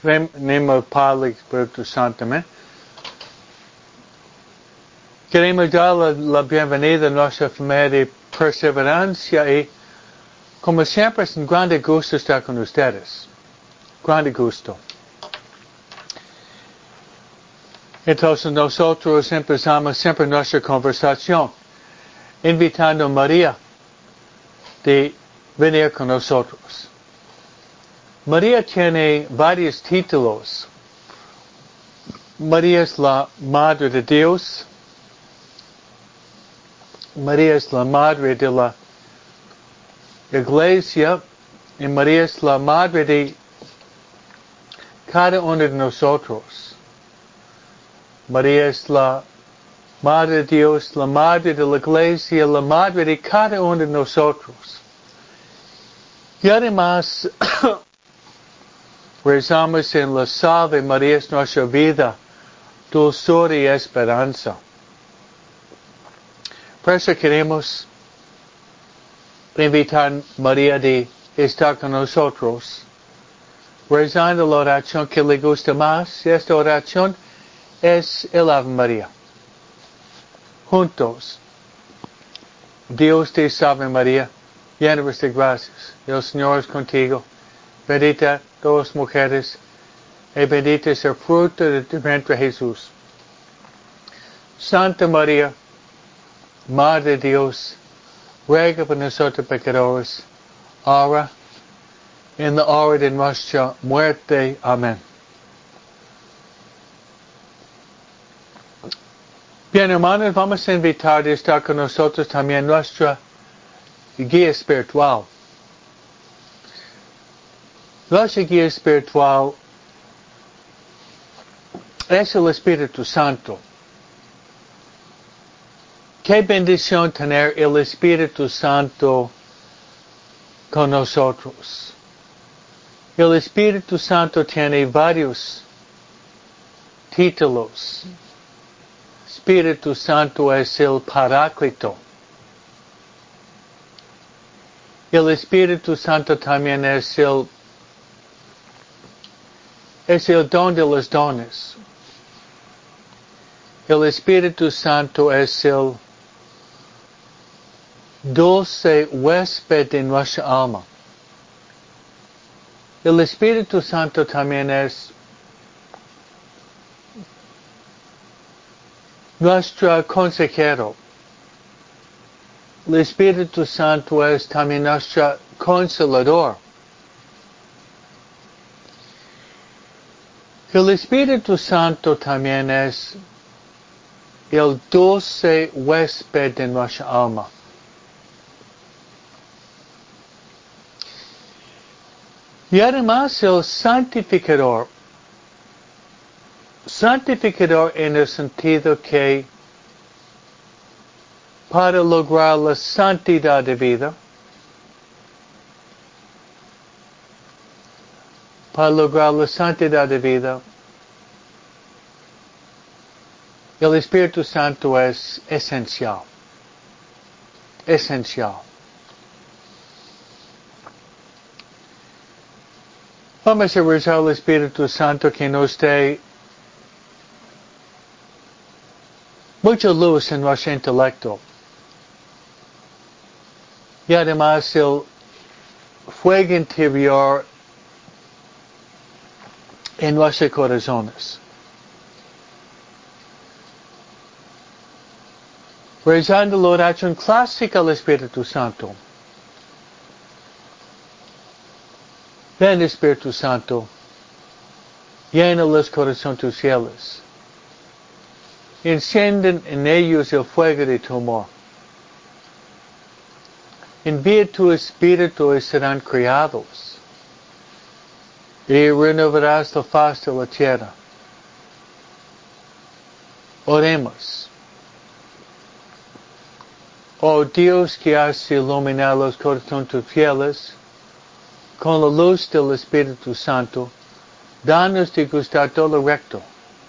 name of Padre Espíritu Santo, amén. Queremos dar la bienvenida a nuestra familia de perseverancia y, como siempre, es un grande gusto estar con ustedes. Grande gusto. Entonces nosotros empezamos siempre nuestra conversación invitando a María de venir con nosotros. María tiene varios títulos. María es la Madre de Dios. María es la Madre de la Iglesia. Y María es la Madre de cada uno de nosotros. María es la Madre de Dios, la Madre de la Iglesia, la Madre de cada uno de nosotros. Y además, rezamos en la Salve María es nuestra vida, dulzura y esperanza. Por eso queremos invitar a María de estar con nosotros, rezando la oración que le gusta más. Esta oración es el Ave María. Juntos. Dios te salve María, llena eres de gracias. El Señor es contigo. Bendita todas las mujeres, y bendito es el fruto de tu vientre Jesús. Santa María, Madre de Dios, ruega por nosotros pecadores, ahora en la hora de nuestra muerte. Amén. Bien, hermanos, vamos a invitar a estar con nosotros también nuestra guía espiritual. Nuestra guía espiritual es el Espíritu Santo. Qué bendición tener el Espíritu Santo con nosotros. El Espíritu Santo tiene varios títulos. Espíritu Santo es el Paráclito. El Espíritu Santo también es el don de los dones. El Espíritu Santo es el dulce huésped de nuestra alma. El Espíritu Santo también es nuestro consejero. El Espíritu Santo es también nuestro consolador. El Espíritu Santo también es el dulce huésped de nuestra alma. Y además el santificador. Santificador en el sentido que para lograr la santidad de vida, el Espíritu Santo es esencial. Esencial. Vamos a rezar al Espíritu Santo que nos dé mucha luz en nuestro intelecto. Y además el fuego interior en nuestros corazones. Rezando la oración clásica al Espíritu Santo. Ven Espíritu Santo, llena los corazones tus fieles. Encienden en ellos el fuego de tu amor. Envía tu Espíritu y serán criados. Y renovarás la faz de la tierra. Oremos. Oh Dios que has iluminado los corazones tus fieles, con la luz del Espíritu Santo, danos de gustar todo lo recto,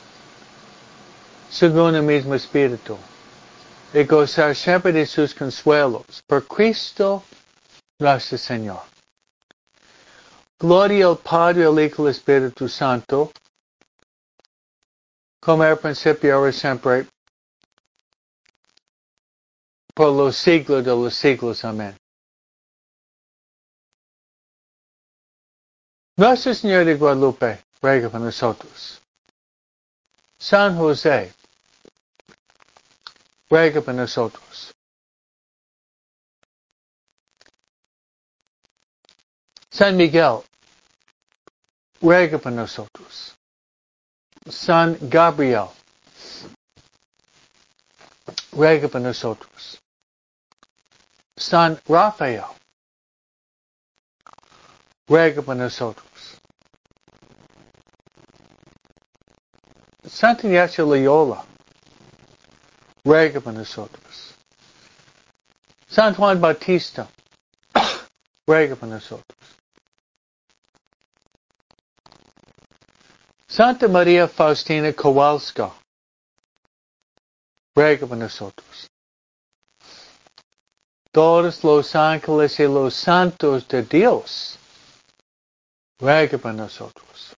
según el mismo Espíritu, y gozar siempre de sus consuelos, por Cristo nuestro Señor. Gloria al Padre, al Hijo y al Espíritu Santo, como era al principio, ahora y siempre, por los siglos de los siglos. Amén. Nuestra Señora de Guadalupe, ruega por nosotros. San José, ruega por nosotros. San Miguel, ruega por nosotros. San Gabriel, ruega por nosotros. San Rafael, ruega por nosotros. Santa Ignacio Loyola, ruega por nosotros. San Juan Bautista, ruega por nosotros. Santa María Faustina Kowalska, ruega por nosotros. Todos los ángeles y los santos de Dios, ruega por nosotros.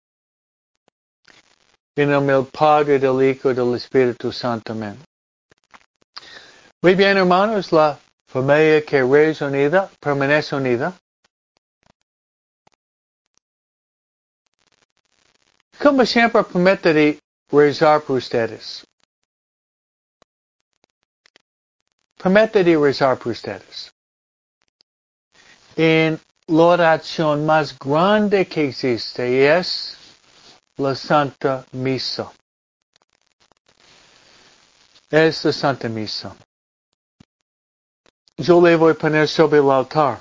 En nombre del Padre, del Hijo y del Espíritu Santo. Amén. Muy bien, hermanos, la familia que es unida, permanece unida. Como siempre, permítame rezar por ustedes. Permítame rezar por ustedes. En la oración más grande que existe es la Santa Misa. Es la Santa Misa. Yo le voy a poner sobre el altar.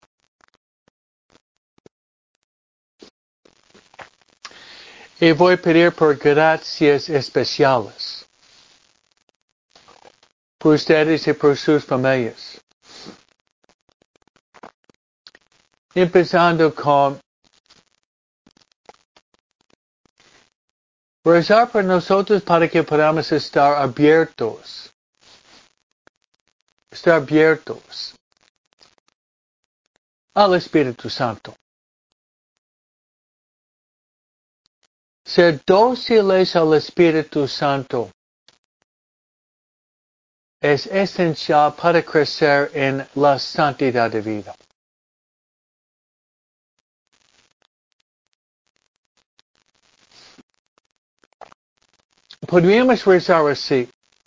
Y voy a pedir por gracias especiales. Por ustedes y por sus familias. Empezando con rezar por nosotros para que podamos estar abiertos. Estar abiertos al Espíritu Santo. Ser dóciles al Espíritu Santo es esencial para crecer en la santidad de vida. Podríamos rezar así.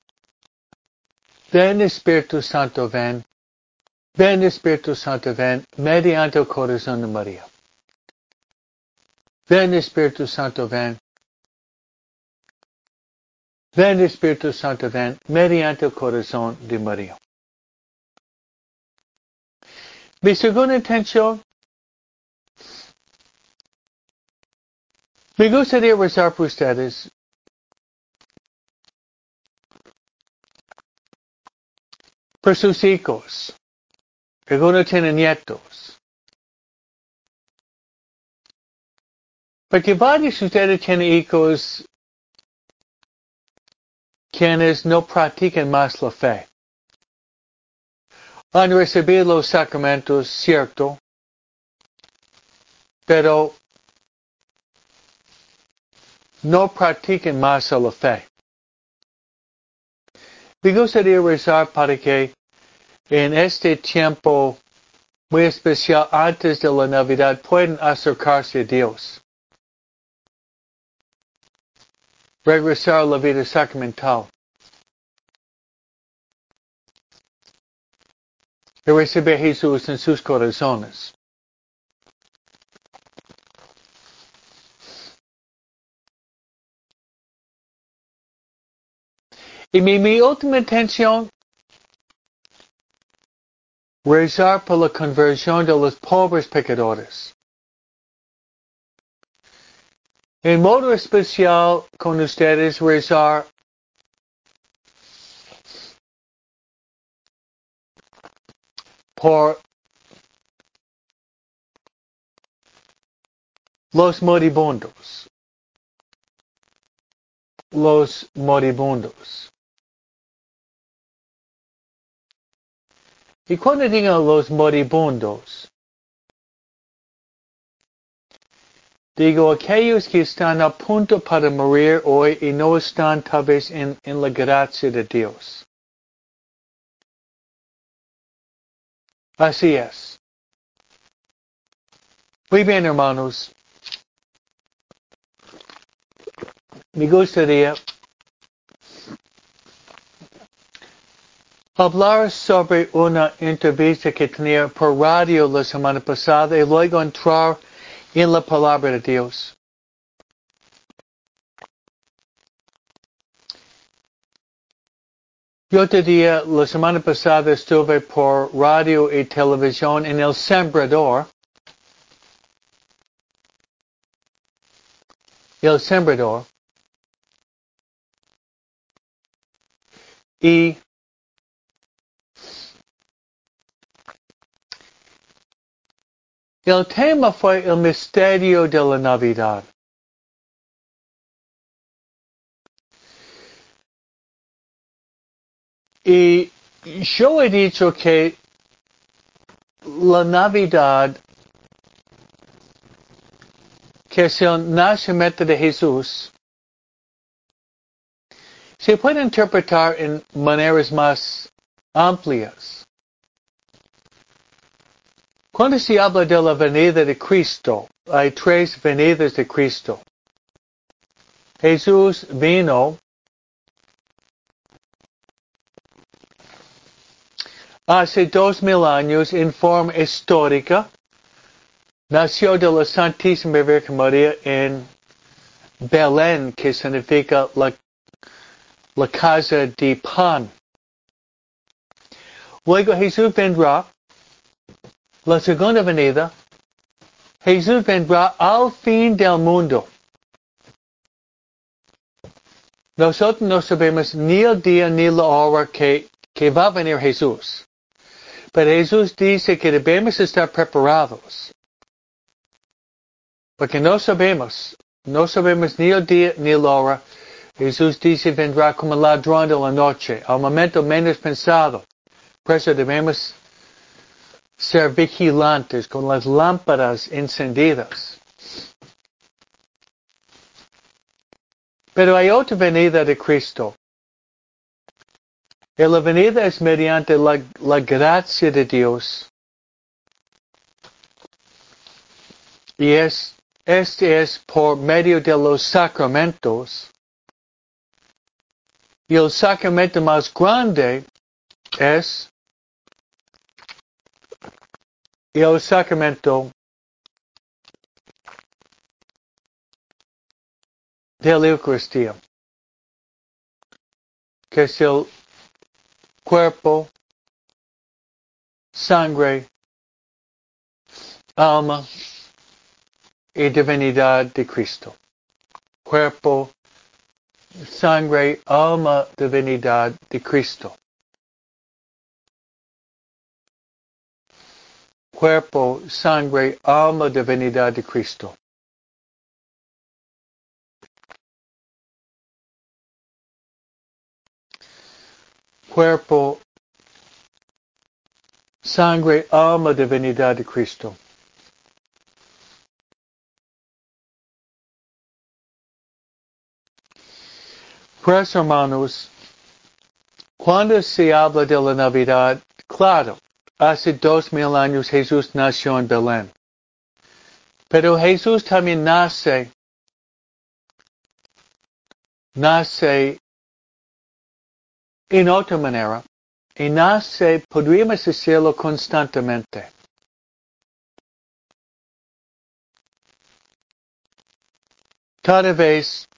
Ven Espíritu Santo, ven. Ven Espíritu Santo, ven mediante el corazón de María. Ven Espíritu Santo, ven. Ven Espíritu Santo, ven mediante el corazón de María. Mi segunda intención, me gustaría rezar por ustedes por sus hijos. Algunos tienen nietos. Porque varios de ustedes tienen hijos quienes no practican más la fe. Han recibido los sacramentos, cierto, pero no practican más la fe. Me gustaría rezar para que en este tiempo muy especial antes de la Navidad puedan acercarse a Dios. Regresar a la vida sacramental. Y recibir a Jesús en sus corazones. Y mi última intención, rezar por la conversión de los pobres pecadores. En modo especial con ustedes rezar por los moribundos. Los moribundos. Y cuando digo los moribundos, Digo, aquellos que están a punto para morir hoy y no están tal vez en la gracia de Dios. Así es. Muy bien, hermanos. Me gustaría hablar sobre una entrevista que tenía por radio la semana pasada y luego entrar en la palabra de Dios. Yo te dije, la semana pasada estuve por radio y televisión en El Sembrador. El Sembrador. Y el tema fue el misterio de la Navidad. Y yo he dicho que la Navidad, que es el nacimiento de Jesús, se puede interpretar en maneras más amplias. Cuando se habla de la venida de Cristo, hay tres venidas de Cristo. Jesús vino hace 2000 años en forma histórica. Nació de la Santísima Virgen María en Belén, que significa la casa de pan. Luego Jesús vendrá, la segunda venida, Jesús vendrá al fin del mundo. Nosotros no sabemos ni el día ni la hora que va a venir Jesús. Pero Jesús dice que debemos estar preparados. Porque no sabemos ni el día ni la hora. Jesús dice vendrá como ladrón de la noche, al momento menos pensado. Por eso debemos ser vigilantes con las lámparas encendidas. Pero hay otra venida de Cristo. Y la venida es mediante la gracia de Dios. Y este es por medio de los sacramentos. Y el sacramento más grande es el sacramento de la Eucaristía, que es el cuerpo, sangre, alma y divinidad de Cristo. Cuerpo, sangre, alma, divinidad de Cristo. Cuerpo, sangre, alma, divinidad de Cristo. Cuerpo, sangre, alma, divinidad de Cristo. Pues hermanos, cuando se habla de la Navidad, claro, hace 2000 años Jesús nació en Belén. Pero Jesús también nace en otra manera. Y nace, podríamos decirlo constantemente. Cada vez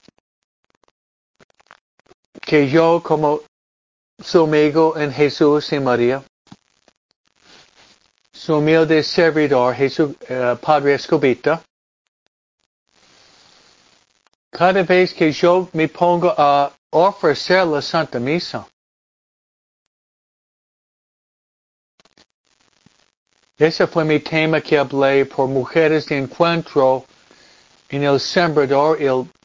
que yo, como su amigo en Jesús y María, su humilde servidor, Padre Escobita, cada vez que yo me pongo a ofrecer la Santa Misa, ese fue mi tema que hablé por mujeres de encuentro en El Sembrador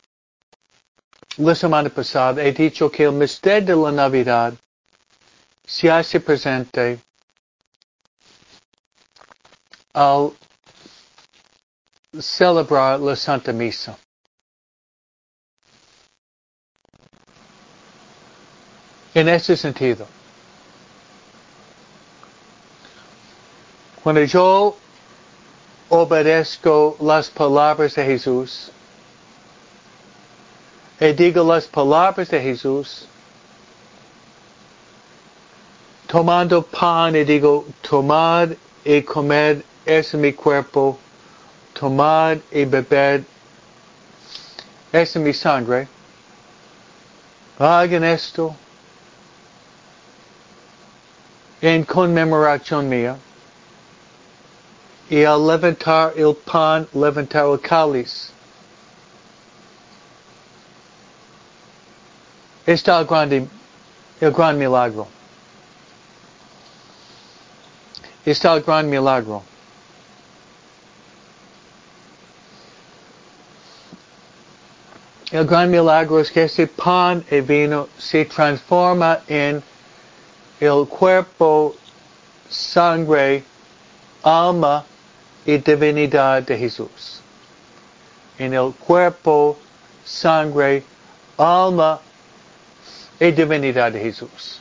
la semana pasada. He dicho que el misterio de la Navidad se hace presente al celebrar la Santa Misa. En ese sentido, cuando yo obedezco las palabras de Jesús, y digo las palabras de Jesús, tomando pan y digo, tomad y comed, es mi cuerpo, tomad y bebed, es mi sangre. Hagan esto en conmemoración mía. Y al levantar el pan, levantar el cáliz, está el gran milagro. Está el gran milagro. El gran milagro es que ese pan y vino se transforma en el cuerpo, sangre, alma y divinidad de Jesús. En el cuerpo, sangre, alma y divinidad de Jesús.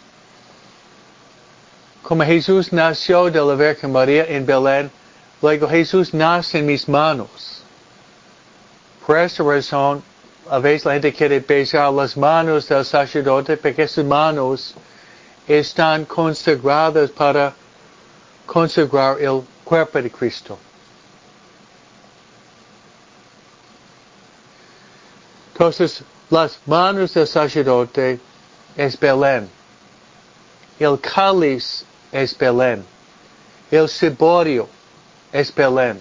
Como Jesús nació de la Virgen María en Belén, luego Jesús nace en mis manos. Por esa razón, a veces la gente quiere besar las manos del sacerdote porque sus manos están consagradas para consagrar el cuerpo de Cristo. Entonces, las manos del sacerdote es Belén. El cáliz es Belén. El ciborio es Belén.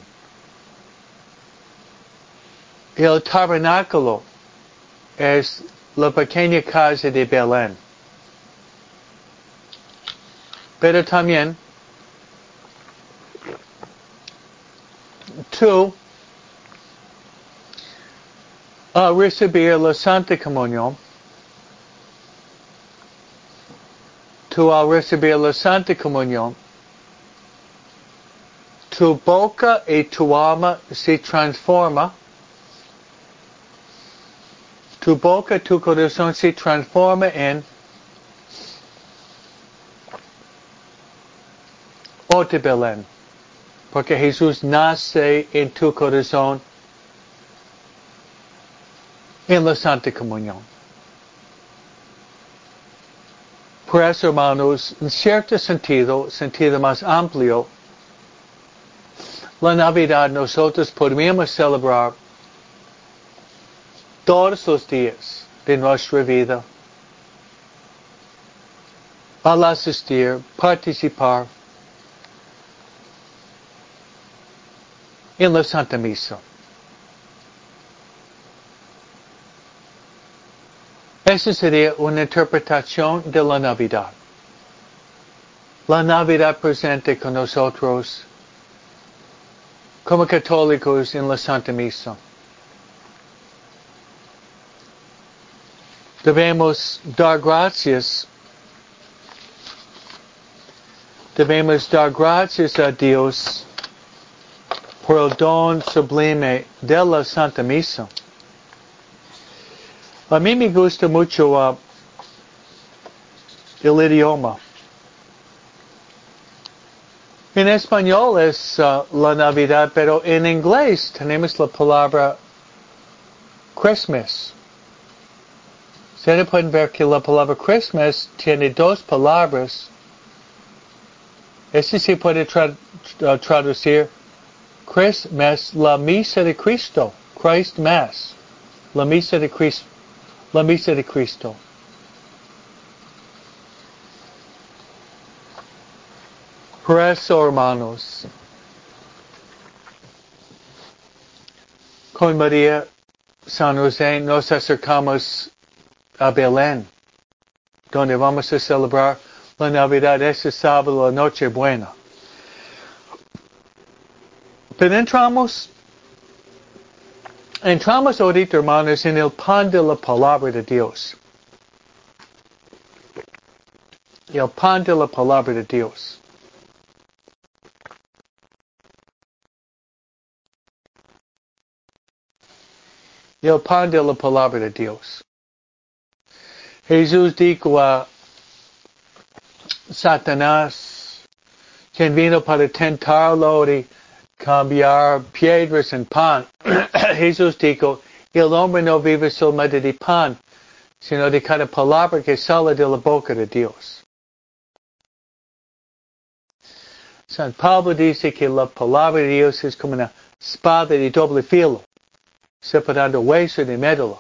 El tabernáculo es la pequeña casa de Belén. Pero también, tú, al recibir la Santa Comunión, tu boca y tu alma se transforma. Tu boca, tu corazón se transforma en otro Belén. Porque Jesús nace en tu corazón en la Santa Comunión. Por eso, hermanos, en cierto sentido más amplio, la Navidad nosotros podríamos celebrar todos los días de nuestra vida al asistir, participar en la Santa Misa. Esa sería una interpretación de la Navidad. La Navidad presente con nosotros como católicos en la Santa Misa. Debemos dar gracias a Dios por el don sublime de la Santa Misa. A mí me gusta mucho el idioma. En español es la Navidad, pero en inglés tenemos la palabra Christmas. Ustedes pueden ver que la palabra Christmas tiene dos palabras. Este se puede traducir Christmas, la misa de Cristo. Christ Mass. La misa de Cristo. La misa de Cristo. Por eso, hermanos, con María San José nos acercamos a Belén, donde vamos a celebrar la Navidad este sábado, la Nochebuena. Pero entramos ahorita, hermanos, en el pan de la palabra de Dios. El pan de la palabra de Dios. el pan de la palabra de Dios. Jesús dijo a Satanás, quien vino para tentarlo de cambiar piedras en pan. Jesús dijo, el hombre no vive solamente de pan, sino de cada palabra que sale de la boca de Dios. San Pablo dice que la palabra de Dios es como una espada de doble filo, separando hueso de médula.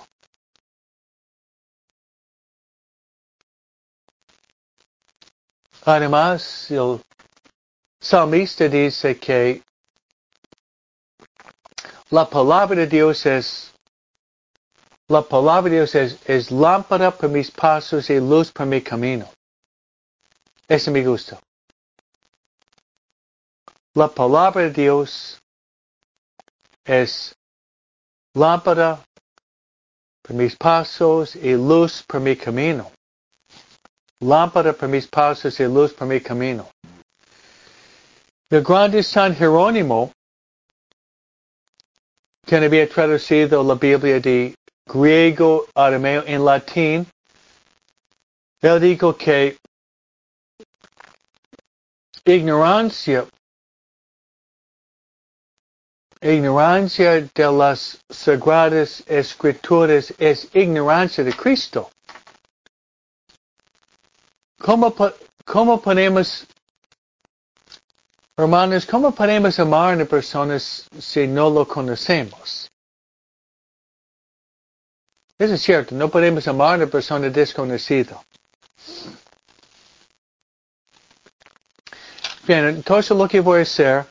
Además, el salmista dice que la palabra de Dios es lámpara para mis pasos y luz para mi camino. Eso me gusta. La palabra de Dios es lámpara para mis pasos y luz para mi camino. Lámpara para mis pasos y luz para mi camino. El grande San Jerónimo, quien había traducido la Biblia de griego a arameo en latín, él dijo que ignorancia de las Sagradas Escrituras es ignorancia de Cristo. ¿Cómo podemos, hermanos, cómo podemos amar a una persona si no lo conocemos? Eso es cierto, no podemos amar a una persona desconocida. Bien, entonces lo que voy a hacer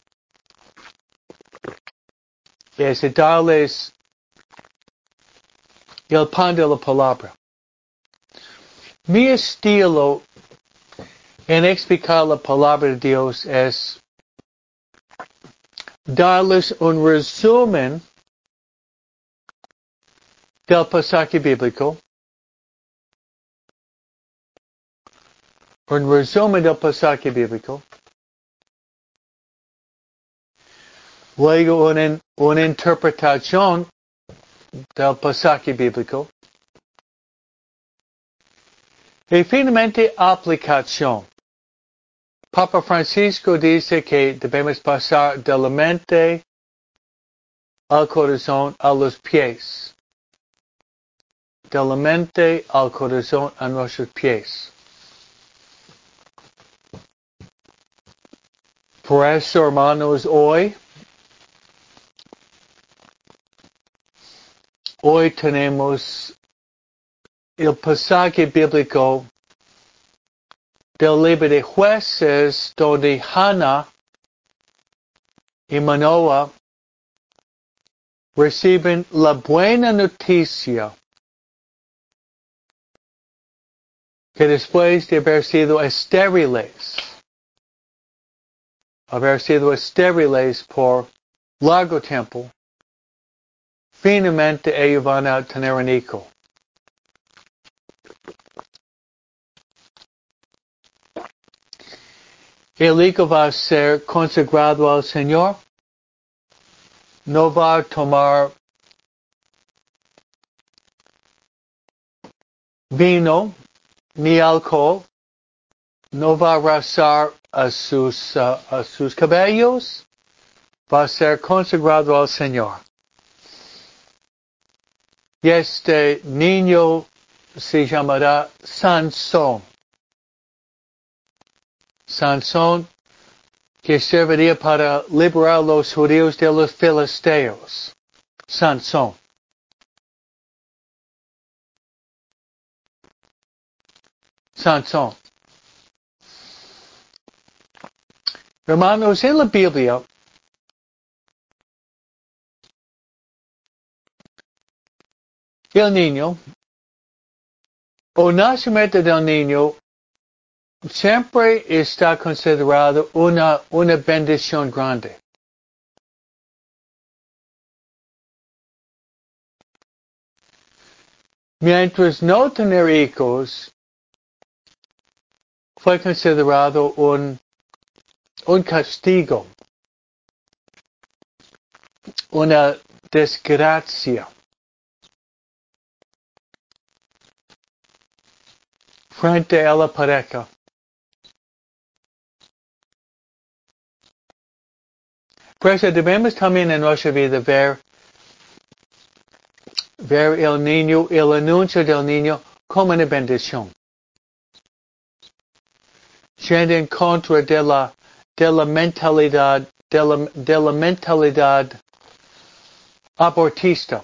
es darles el pan de la palabra. Mi estilo en explicar la palabra de Dios es darles un resumen del pasaje bíblico, un resumen del pasaje bíblico, luego una interpretación del pasaje bíblico, y finalmente aplicación. Papa Francisco dice que debemos pasar de la mente al corazón a los pies. De la mente al corazón a nuestros pies. Por eso, hermanos, hoy tenemos el pasaje bíblico del libro de Jueces, donde Hannah y Manoah reciben la buena noticia que después de haber sido estériles por largo tiempo, finalmente ellos van a tener un hijo. El hijo va a ser consagrado al Señor, no va a tomar vino ni alcohol, no va a rasar a sus cabellos, va a ser consagrado al Señor. Y este niño se llamará Sansón. Sansón, que serviría para liberar a los judíos de los filisteos. Sansón. Sansón. Hermanos, en la Biblia, el niño, o nacimiento del niño, siempre está considerado una bendición grande. Mientras no tener hijos fue considerado un castigo, una desgracia. frente a la pareja. Por eso debemos también en nuestra vida ver el niño, el anuncio del niño como una bendición. Yendo en contra de la mentalidad, de la mentalidad abortista.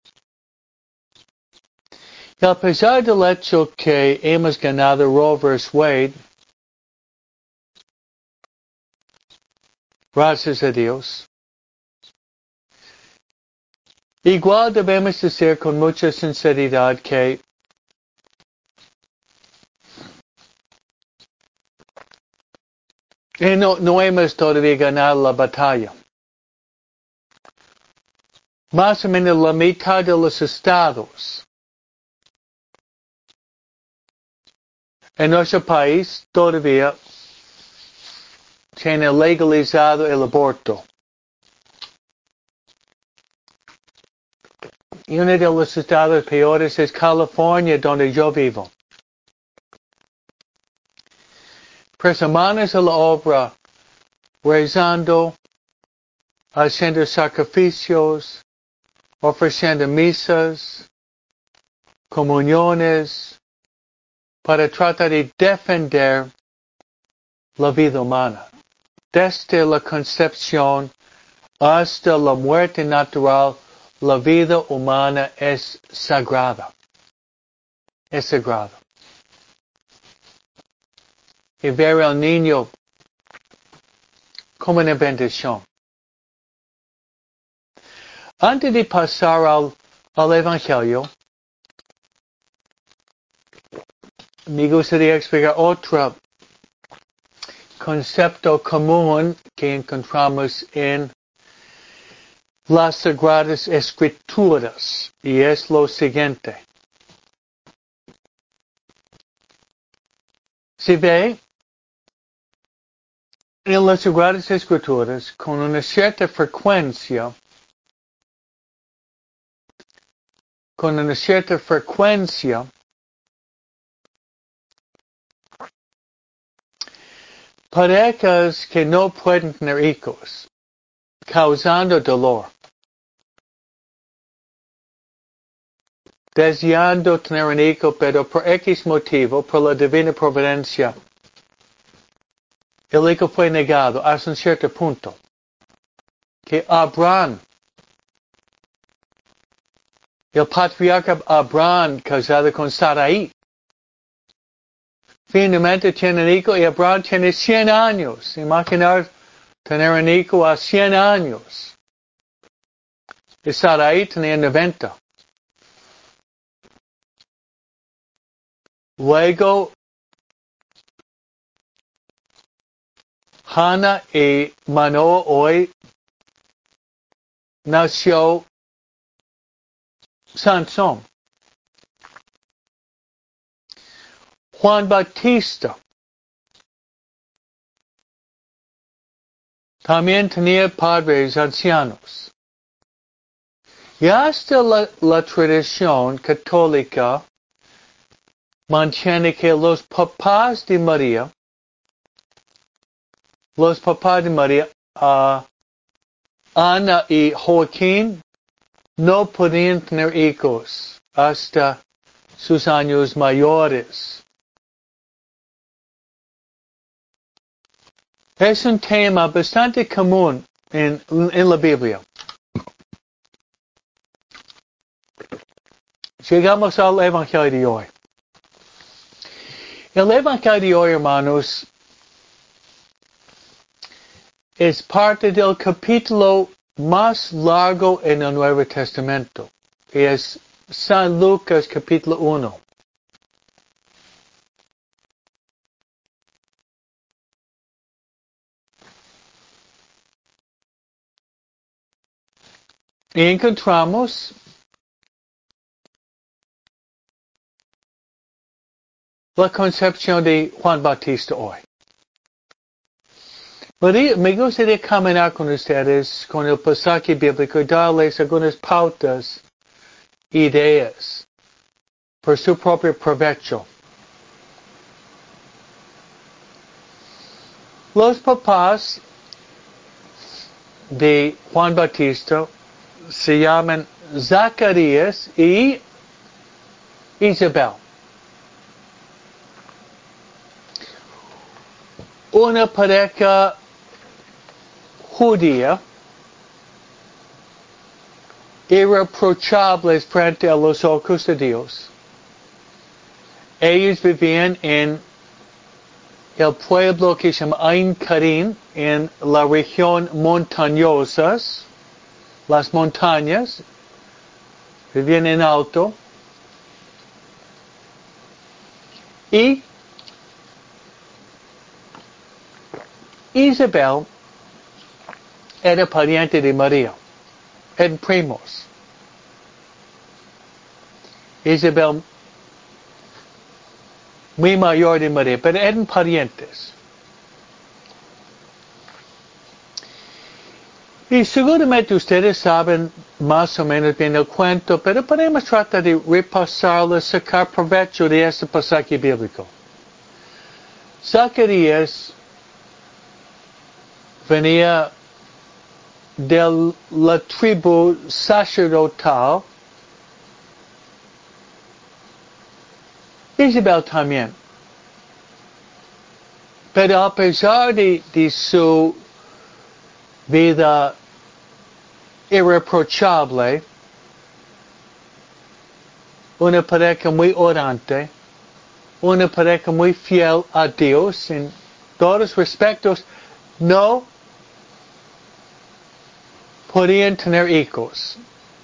Y a pesar del hecho que hemos ganado Roe vs. Wade, gracias a Dios, igual debemos decir con mucha sinceridad que no hemos todavía ganado la batalla. Más o menos la mitad de los estados en nuestro país todavía tienen legalizado el aborto. Y uno de los estados peores es California, donde yo vivo. Pues manos a la obra, rezando, haciendo sacrificios, ofreciendo misas, comuniones, para tratar de defender la vida humana. Desde la concepción hasta la muerte natural, la vida humana es sagrada. Es sagrada. Y ver al niño como una bendición. Antes de pasar al Evangelio, me gustaría explicar otro concepto común que encontramos en las Sagradas Escrituras, y es lo siguiente. Se ve en las Sagradas Escrituras con una cierta frecuencia, parejas que no pueden tener hijos, causando dolor, deseando tener un hijo, pero por X motivo, por la divina providencia, el hijo fue negado hasta un cierto punto. Que Abraham, el patriarca Abraham, casado con Sarai, finalmente tiene un hijo y Abraham tiene 100 años. Imaginar tener un hijo a 100 años. Y Sarai tenía 90. Luego, Hannah y Manoah hoy nació Sansón. Juan Bautista también tenía padres ancianos. Y hasta la tradición católica mantiene que los papás de María, Ana y Joaquín, no podían tener hijos hasta sus años mayores. Es un tema bastante común en la Biblia. Llegamos al Evangelio de hoy. El Evangelio de hoy, hermanos, es parte del capítulo más largo en el Nuevo Testamento. Es San Lucas capítulo 1. Y encontramos la concepción de Juan Bautista hoy. Me gustaría caminar con ustedes con el pasaje bíblico y darles algunas pautas, ideas, por su propio provecho. Los papás de Juan Bautista se llaman Zacarías y Isabel. Una pareja judía irreprochables frente a los ojos de Dios. Ellos vivían en el pueblo que se llama Ain Karim, en la región montañosas, las montañas, vivían en alto. Y Isabel era pariente de María, eran primos. Isabel muy mayor de María, pero eran parientes. Y seguramente ustedes saben más o menos bien el cuento, pero podemos tratar de repasarlo, sacar provecho de este pasaje bíblico. Zacarías venía de la tribu sacerdotal. Isabel también. Pero a pesar de su vida irreprochable, una pareja muy orante, una pareja muy fiel a Dios en todos respectos, no podían tener hijos.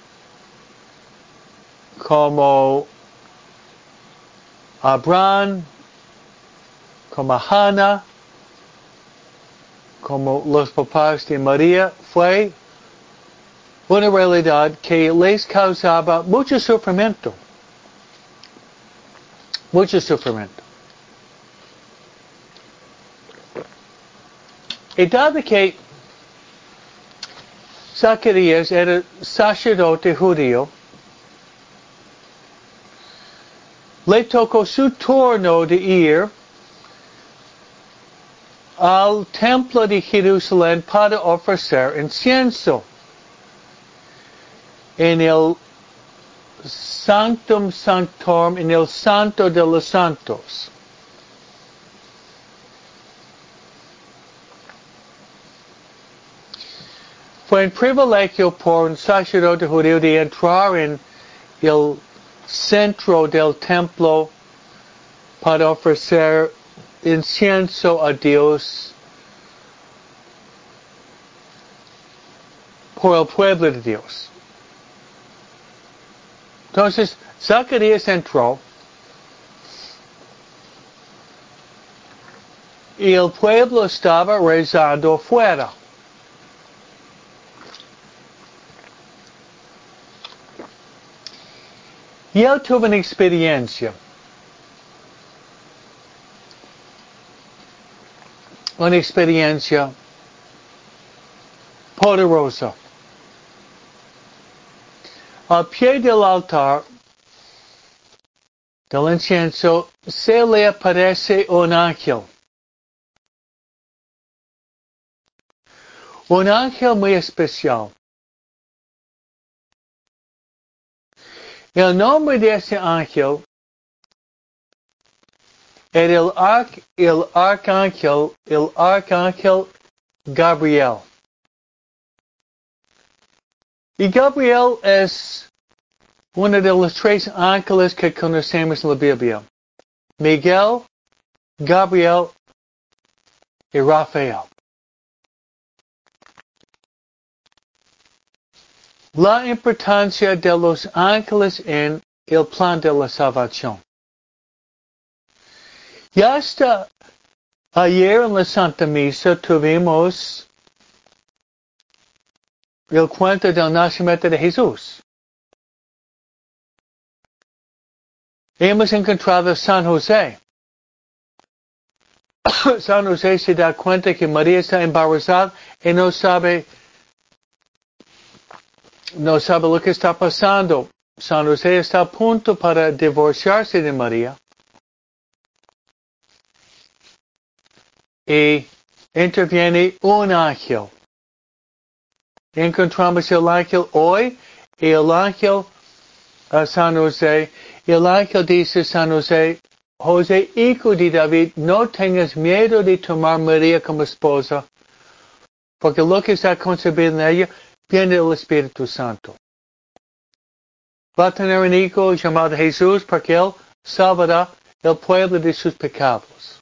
Como Abraham, como Hannah, como los papás de María, fue una realidad que les causaba mucho sufrimiento. Mucho sufrimiento. Y dado que Zacarías era sacerdote judío, le tocó su turno de ir al templo de Jerusalén para ofrecer incienso en el Sanctum Sanctorum, en el Santo de los Santos. Fue un privilegio por un sacerdote judío de entrar en el centro del templo para ofrecer incienso a Dios por el pueblo de Dios. Entonces, Zacarías entró y el pueblo estaba rezando afuera. Y él tuvo una experiencia poderosa. Al pie del altar del incienso se le aparece un ángel. Un ángel muy especial. El nombre de ese ángel era el arcángel Gabriel. Y Gabriel es uno de los tres ángeles que conocemos en la Biblia. Miguel, Gabriel y Rafael. La importancia de los ángeles en el plan de la salvación. Y hasta ayer en la Santa Misa tuvimos el cuento del nacimiento de Jesús. Hemos encontrado a San José. San José se da cuenta que María está embarazada y no sabe lo que está pasando. San José está a punto para divorciarse de María. Y interviene un ángel. Encontramos el ángel hoy y el ángel a San José. El ángel dice a San José, José, hijo de David, no tengas miedo de tomar María como esposa, porque lo que está concebido en ella viene del Espíritu Santo. Va a tener un hijo llamado Jesús porque él salvará el pueblo de sus pecados.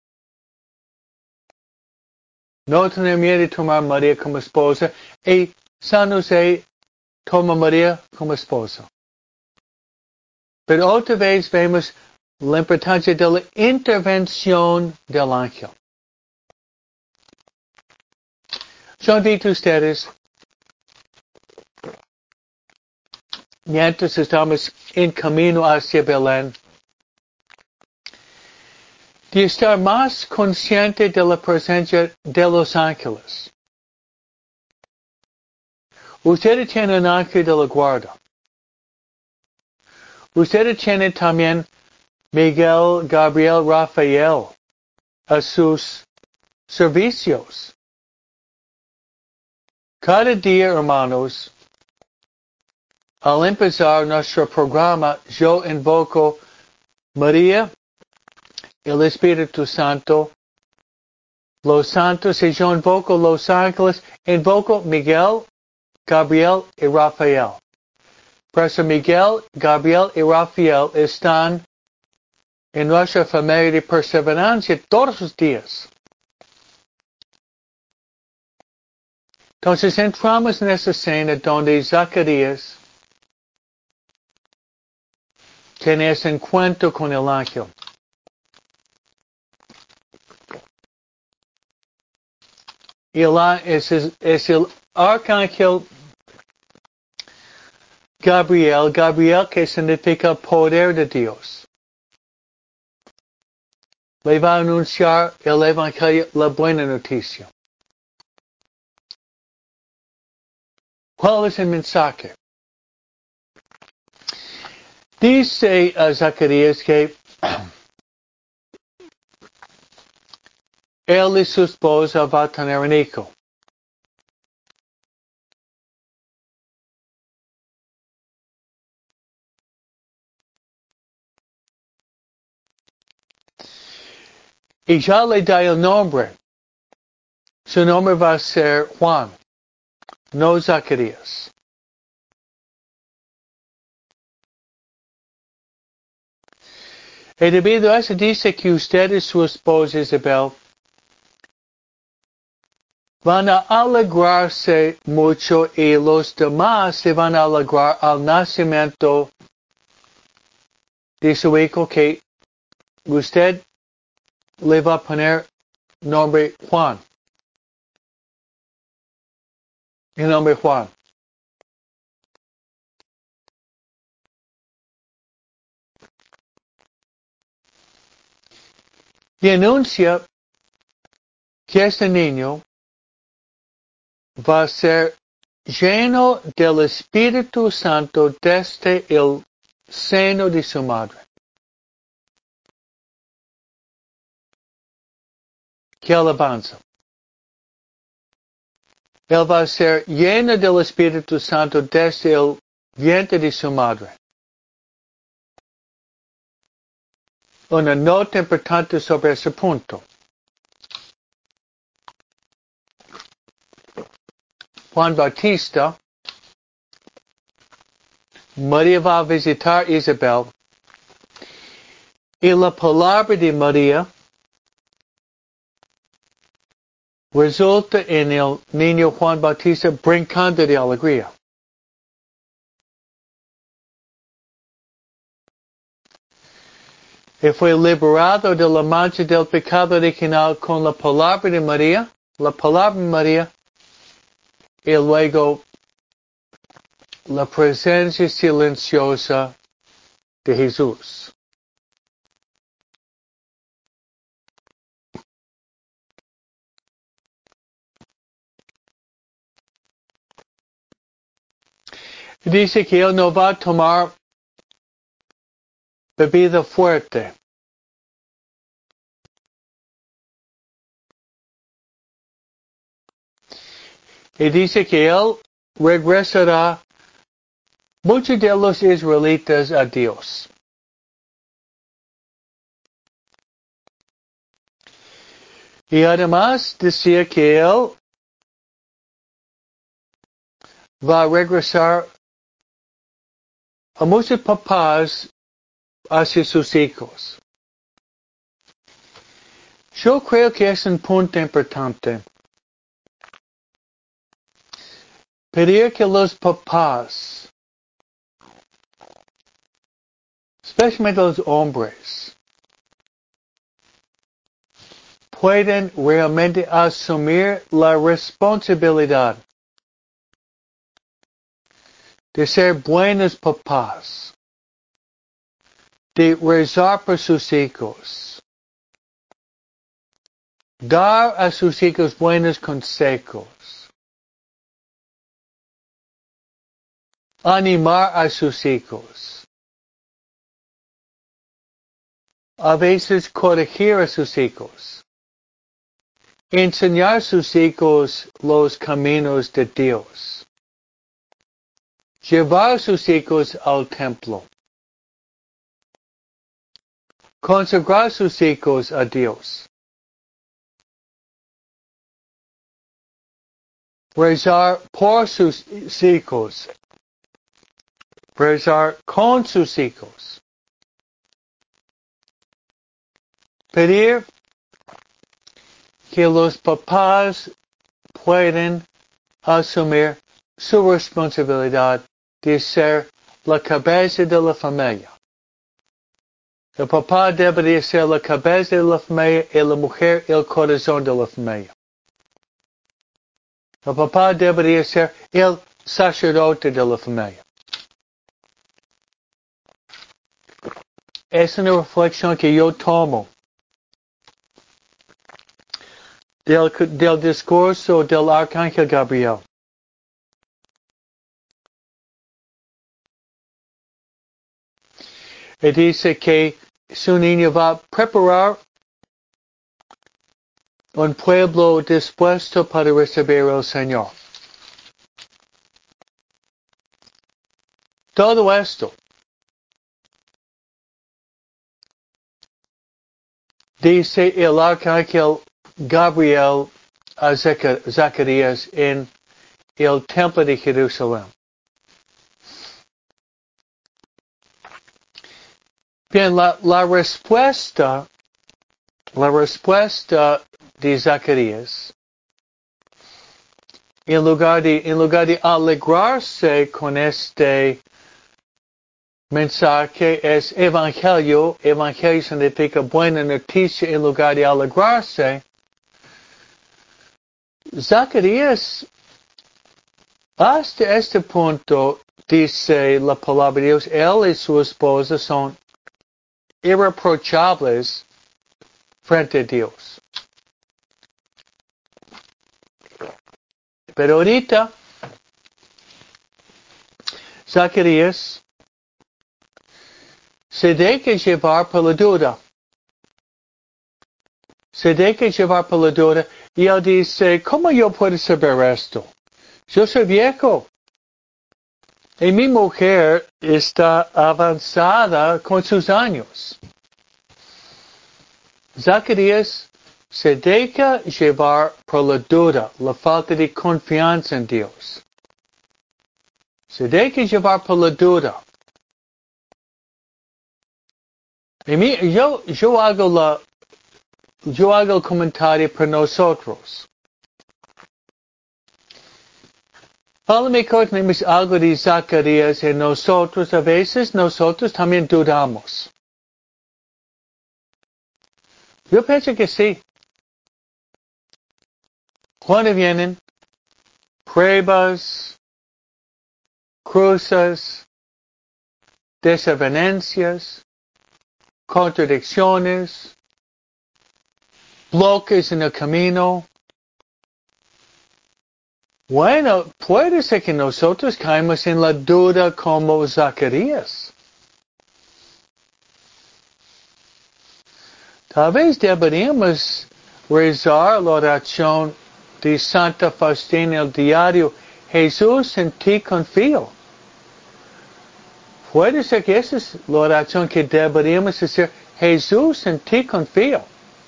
No tener miedo de tomar María como esposa y San José toma María como esposa. Pero otra vez vemos la importancia de la intervención del ángel. Yo invito a ustedes, mientras estamos en camino hacia Belén, de estar más consciente de la presencia de los ángeles. Ustedes tienen un ángel de la guarda. Ustedes tienen también Miguel, Gabriel, Rafael a sus servicios. Cada día, hermanos, al empezar nuestro programa, yo invoco María, el Espíritu Santo, los santos, y yo invoco los ángeles, invoco Miguel, Gabriel y Rafael. Por eso Miguel, Gabriel y Rafael están en nuestra familia de perseverancia todos los días. Entonces entramos en esa escena donde Zacarías tiene ese encuentro con el ángel. Y es el arcángel Gabriel, Gabriel que significa poder de Dios. Le va a anunciar el evangelio, la buena noticia. ¿Cuál es el mensaje? Dice a Zacarías que él y su esposa van a tener un hijo. Y ya le da el nombre. Su nombre va a ser Juan, no Zacarías. Y debido a eso dice que usted y su esposa Isabel van a alegrarse mucho y los demás se van a alegrar al nacimiento de su hijo que usted le va a poner nombre Juan. El nombre Juan. Y anuncia que este niño va a ser lleno del Espíritu Santo desde el seno de su madre. ¡Qué alabanza! Él va a ser lleno del Espíritu Santo desde el vientre de su madre. Una nota importante sobre ese punto. Juan Bautista, María va a visitar a Isabel y la palabra de María resulta en el niño Juan Bautista brincando de alegría. Y fue liberado de la mancha del pecado original con la palabra de María, y luego la presencia silenciosa de Jesús. Dice que él no va a tomar bebida fuerte. Y dice que él regresará muchos de los israelitas a Dios. Y además decía que él va a regresar a muchos papás hacia sus hijos. Yo creo que es un punto importante. Pedir que los papás, especialmente los hombres, pueden realmente asumir la responsabilidad de ser buenos papás, de rezar por sus hijos, dar a sus hijos buenos consejos, animar a sus hijos, a veces corregir a sus hijos, enseñar a sus hijos los caminos de Dios, llevar a sus hijos al templo, consagrar a sus hijos a Dios, rezar por sus hijos, rezar con sus hijos, pedir que los papás pueden asumir su responsabilidad de ser la cabeza de la familia. El papá debería ser la cabeza de la familia y la mujer el corazón de la familia. El papá debería ser el sacerdote de la familia. Es una reflexión que yo tomo del discurso del Arcángel Gabriel. Y dice que su niño va a preparar un pueblo dispuesto para recibir al Señor. Todo esto dice el Arcángel Gabriel a Zacarías en el templo de Jerusalén. Bien, la respuesta de Zacarías, en lugar de alegrarse con este mensaje, es evangelio. Evangelio significa buena noticia en lugar de alegrarse. Zacarías, hasta este punto, dice la palabra de Dios, él y su esposa son irreprochables frente a Dios. Pero ahorita, Zacarías se deja llevar por la duda. Se deja llevar por la duda y él dice, ¿cómo yo puedo saber esto? Yo soy viejo. Y mi mujer está avanzada con sus años. Zacarías se deja llevar por la duda, la falta de confianza en Dios. Se deja llevar por la duda. Y yo hago el comentario por nosotros. A lo mejor tenemos algo de Zacarías en nosotros. A veces nosotros también dudamos. Yo pienso que sí. Cuando vienen pruebas, cruces, desavenencias, contradicciones, bloques en el camino. Bueno, puede ser que nosotros caemos en la duda como Zacarías. Tal vez deberíamos rezar la oración de Santa Faustina el diario, Jesús en ti confío. Puede ser que esa es la oración que deberíamos hacer. Jesús en ti confío.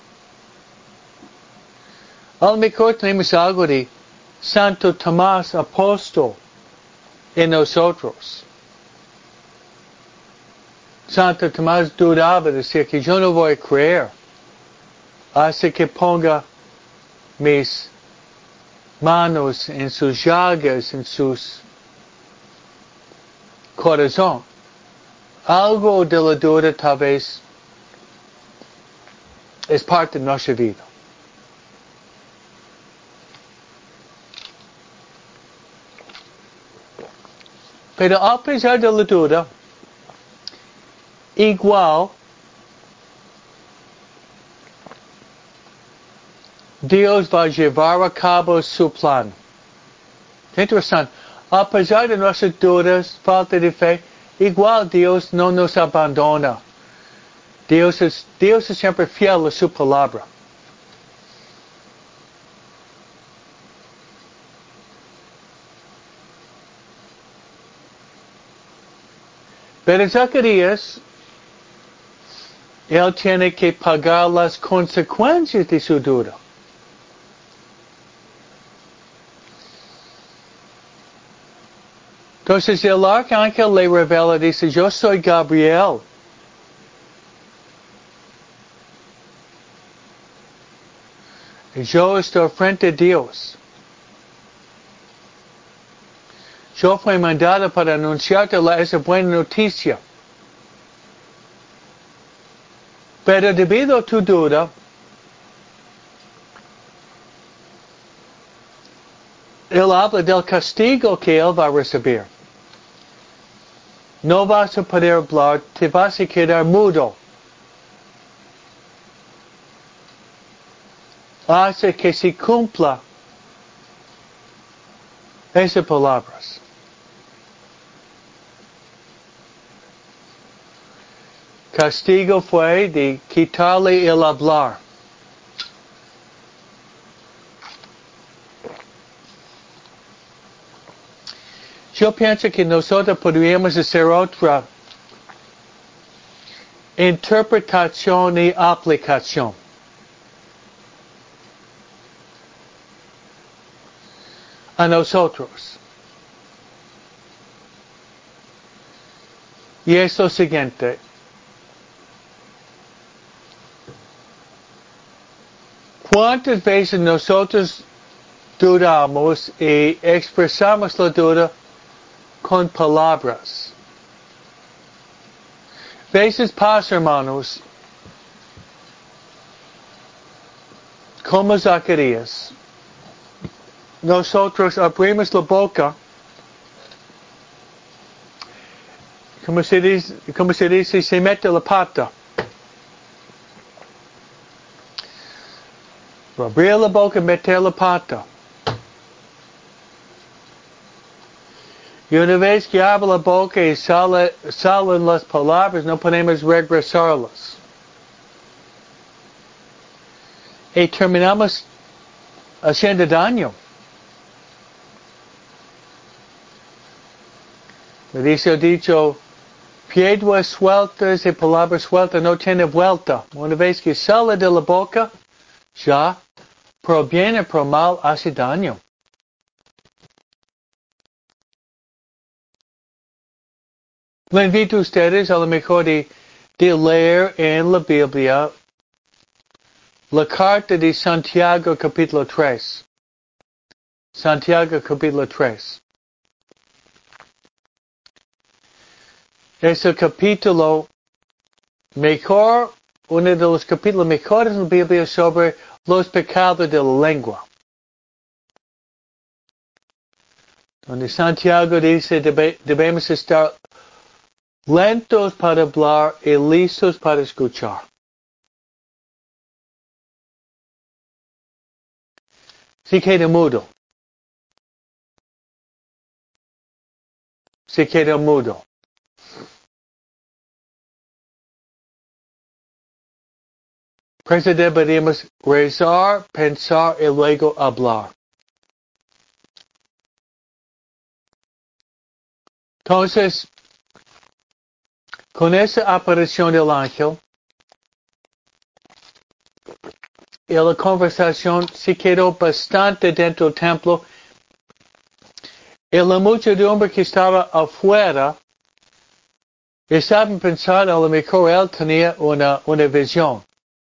A lo mejor tenemos algo de Santo Tomás Apóstol en nosotros. Santo Tomás dudaba, decía que yo no voy a creer hasta que ponga mis manos en sus llagas, en sus corazón. Algo de la duda tal vez es parte de nuestra vida. Pero a pesar de la duda, igual Dios va a llevar a cabo su plan. Qué interesante. A pesar de nuestras dudas, falta de fe, igual Dios no nos abandona. Dios es siempre fiel a su palabra. Pero Zacarías, él tiene que pagar las consecuencias de su duda. Entonces el arcángel le revela, dice, yo soy Gabriel. Y yo estoy frente a Dios. Yo fui mandado para anunciarte esa buena noticia. Pero debido a tu duda, él habla del castigo que él va a recibir. No vas a poder hablar, te vas a quedar mudo. Hasta que se cumpla esas palabras. Castigo fue de quitarle el hablar. Yo pienso que nosotros podríamos hacer otra interpretación y aplicación. A nosotros. Y es lo siguiente. ¿Cuántas veces nosotros dudamos y expresamos la duda con palabras? Veces pasa, hermanos, como Zacarías. Nosotros abrimos la boca, como se dice, se mete la pata. Abrir la boca, meter la pata. Y una vez que abre la boca y salen las palabras, no podemos regresarlas. Y terminamos haciendo daño. Me dice el dicho, piedras sueltas y palabras sueltas no tienen vuelta. Una vez que sale de la boca, ya, por bien o por mal, hace daño. Le invito a ustedes a lo mejor de leer en la Biblia la carta de Santiago capítulo 3. Santiago capítulo 3. Es el capítulo mejor, uno de los capítulos mejores en la Biblia sobre los pecados de la lengua. Donde Santiago dice debemos estar lentos para hablar y listos para escuchar. Se queda mudo. Se queda mudo. Por eso deberíamos rezar, pensar y luego hablar. Entonces, con esa aparición del ángel, y la conversación se quedó bastante dentro del templo, y la muchedumbre que estaba afuera estaban pensando a lo mejor él tenía una visión.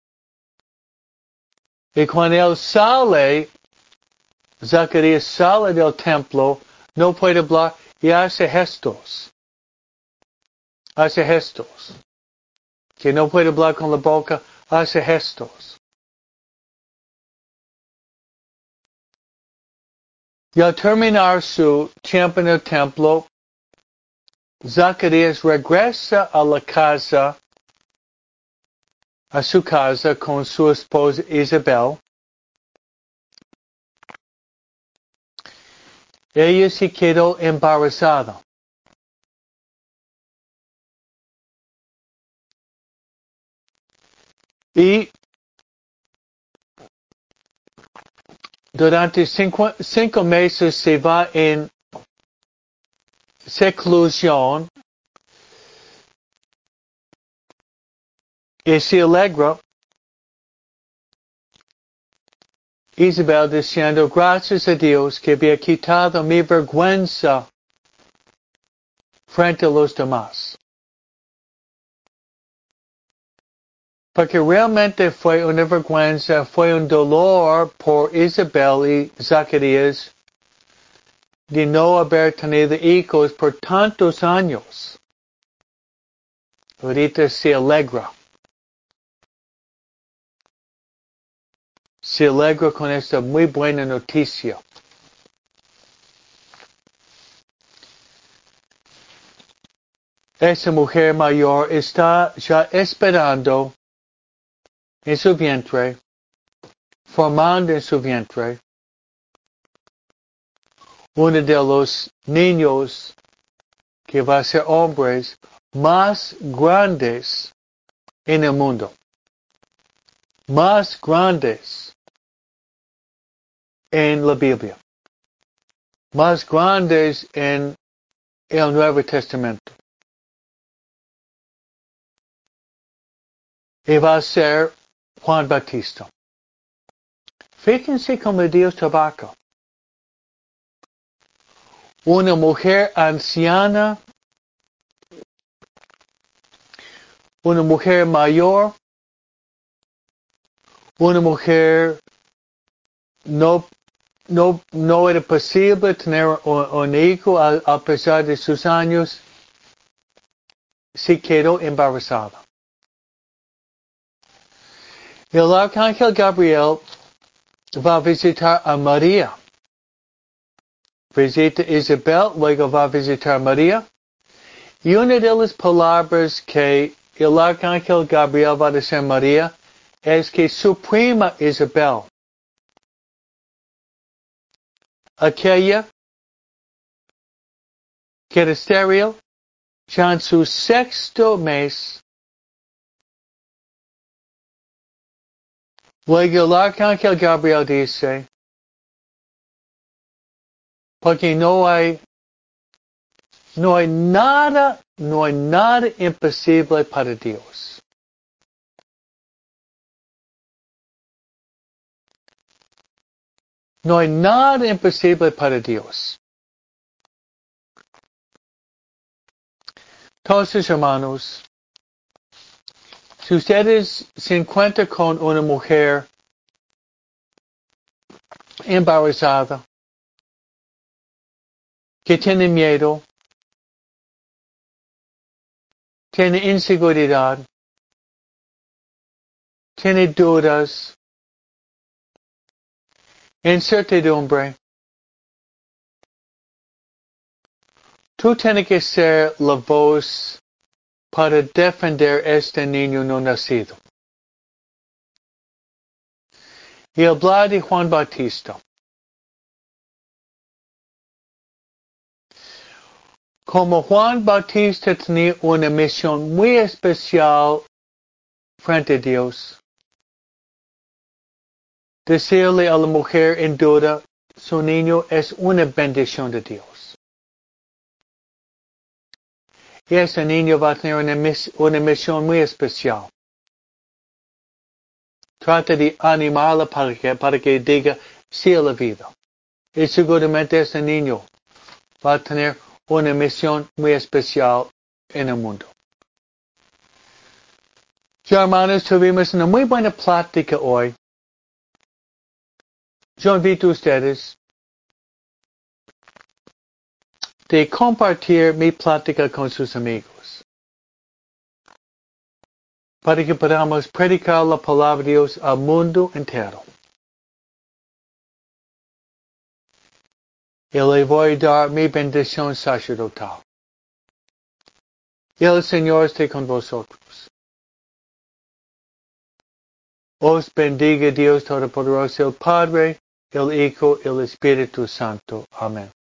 Y cuando él sale, Zacarías sale del templo, no puede hablar y hace gestos. Hace gestos. Que no puede hablar con la boca, hace gestos. Y al terminar su tiempo en el templo, Zacarías regresa a la casa, a su casa con su esposa Isabel. Ella se quedó embarazada. Y durante 5 meses se va en seclusión y se alegra. Isabel diciendo, gracias a Dios que había quitado mi vergüenza frente a los demás. Porque realmente fue una vergüenza, fue un dolor por Isabel y Zacarías de no haber tenido hijos por tantos años. Ahorita se alegra. Se alegra con esta muy buena noticia. Esa mujer mayor está ya esperando en su vientre, formando en su vientre, uno de los niños que va a ser hombres más grandes en el mundo. Más grandes en la Biblia. Más grandes en el Nuevo Testamento. Y va a ser Juan Bautista. Fíjense cómo Dios trabaja. Una mujer anciana, una mujer mayor, una mujer no era posible tener un hijo a pesar de sus años, se quedó embarazada. El arcángel Gabriel va a visitar a María. Visita a Isabel, luego va a visitar a María. Y una de las palabras que el arcángel Gabriel va a decir a María es que su prima Isabel, aquella que era estéril, ya en su 6º mes, luego el arcángel Gabriel dice, porque no hay nada imposible para Dios. No hay nada imposible para Dios. Entonces, hermanos, si ustedes se encuentran con una mujer embarazada, que tiene miedo, tiene inseguridad, tiene dudas, incertidumbre, tú tienes que ser la voz para defender a este niño no nacido. Y hablar de Juan Bautista. Como Juan Bautista tenía una misión muy especial frente a Dios, decirle a la mujer en duda, su niño es una bendición de Dios. Y ese niño va a tener una misión muy especial. Trata de animarla para que diga sí a la vida. Y seguramente ese niño va a tener una misión muy especial en el mundo. Ya, hermanos, tuvimos una muy buena plática hoy. Yo invito a ustedes de compartir mi plática con sus amigos, para que podamos predicar la palabra de Dios al mundo entero. Y le voy a dar mi bendición sacerdotal. Y el Señor esté con vosotros. Os bendiga Dios Todopoderoso, el Padre, el Hijo y el Espíritu Santo. Amén.